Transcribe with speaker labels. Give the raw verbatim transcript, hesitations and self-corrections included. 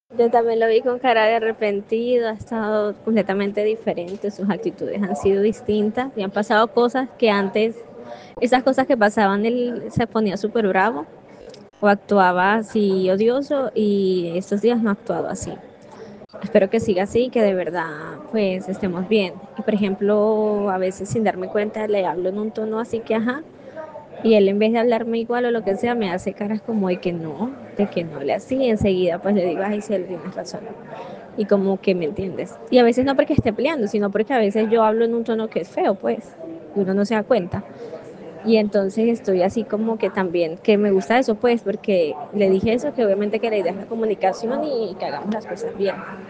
Speaker 1: Yo también lo vi con cara de arrepentido, ha estado completamente diferente, sus actitudes han sido distintas y han pasado cosas que antes, esas cosas que pasaban, él se ponía súper bravo o actuaba así odioso y estos días no ha actuado así. Espero que siga así, que de verdad pues estemos bien. Y por ejemplo, a veces sin darme cuenta le hablo en un tono así que ajá, y él en vez de hablarme igual o lo que sea, me hace caras como de que no, de que no hable así, y enseguida pues le digo, ay, sí, tienes razón. Y como que me entiendes. Y a veces no porque esté peleando, sino porque a veces yo hablo en un tono que es feo, pues, y uno no se da cuenta. Y entonces estoy así como que también, que me gusta eso, pues, porque le dije eso, que obviamente que la idea es la comunicación y que hagamos las cosas bien.